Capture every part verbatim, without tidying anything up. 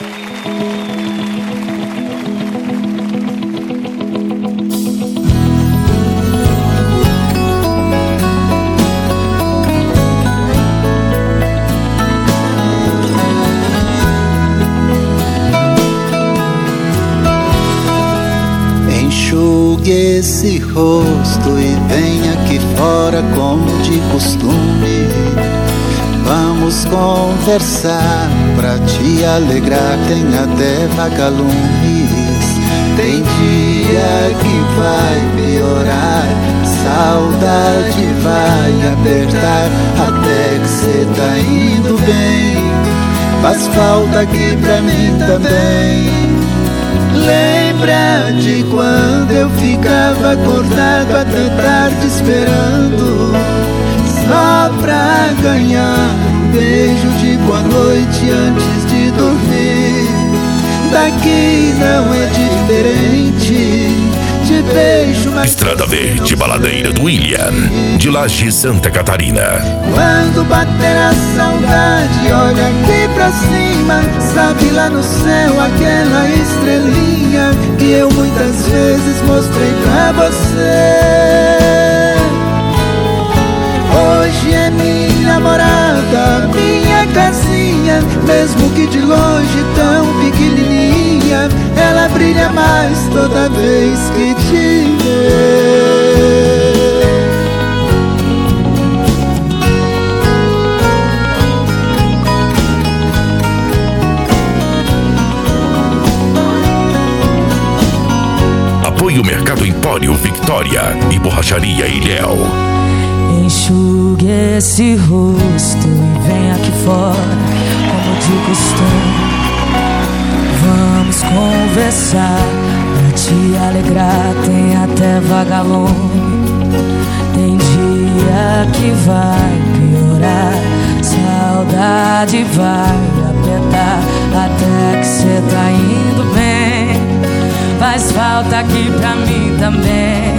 Enxugue esse rosto e venha aqui fora como de costume. Vamos conversar pra te alegrar, tem até vagalumes. Tem dia que vai piorar, saudade vai apertar, até que cê tá indo bem. Faz falta aqui pra mim também. Lembra de quando eu ficava acordado até tarde esperando, só pra ganhar um beijo de boa noite antes de dormir. Daqui não é diferente, de beijo mais... Estrada Verde, Baladeira do William, de Laje, Santa Catarina. Quando bater a saudade, olha aqui pra cima, sabe lá no céu aquela estrelinha que eu muitas vezes mostrei pra você. Hoje é minha morada, minha casinha, mesmo que de longe tão pequenininha, ela brilha mais toda vez que te vê. Apoio Mercado Empório Victoria e Borracharia Ilhéu. Enxugue esse rosto e vem aqui fora como de costume. Vamos conversar pra te alegrar, tem até vagalume. Tem dia que vai piorar, saudade vai apertar, até que cê tá indo bem. Faz falta aqui pra mim também.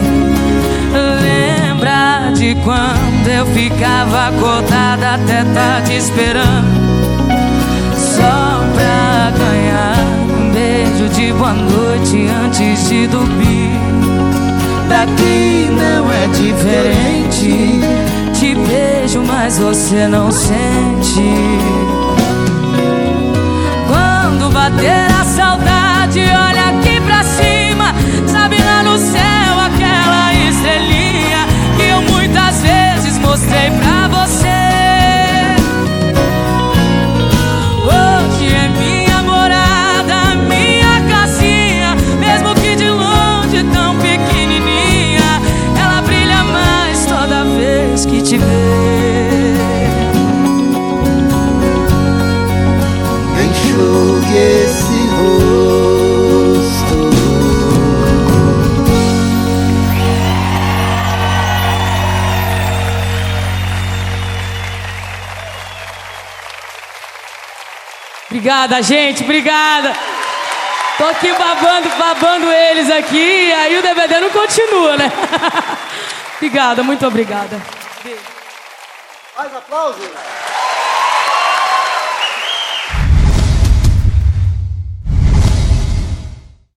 Lembra de quando eu ficava acordada até tarde esperando, só pra ganhar um beijo de boa noite antes de dormir. Daqui não é diferente, te beijo mas você não sente. Quando bater a saudade, olha aqui pra cima, sabe lá no céu aquela estrelinha que eu muitas vezes mostrei pra você. Hoje é minha morada, minha casinha, mesmo que de longe tão pequenininha, ela brilha mais toda vez que te vê. Enxugue esse rosto. Obrigada, gente, obrigada. Tô aqui babando, babando eles aqui, e aí o D V D não continua, né? Obrigada, muito obrigada. Mais aplausos.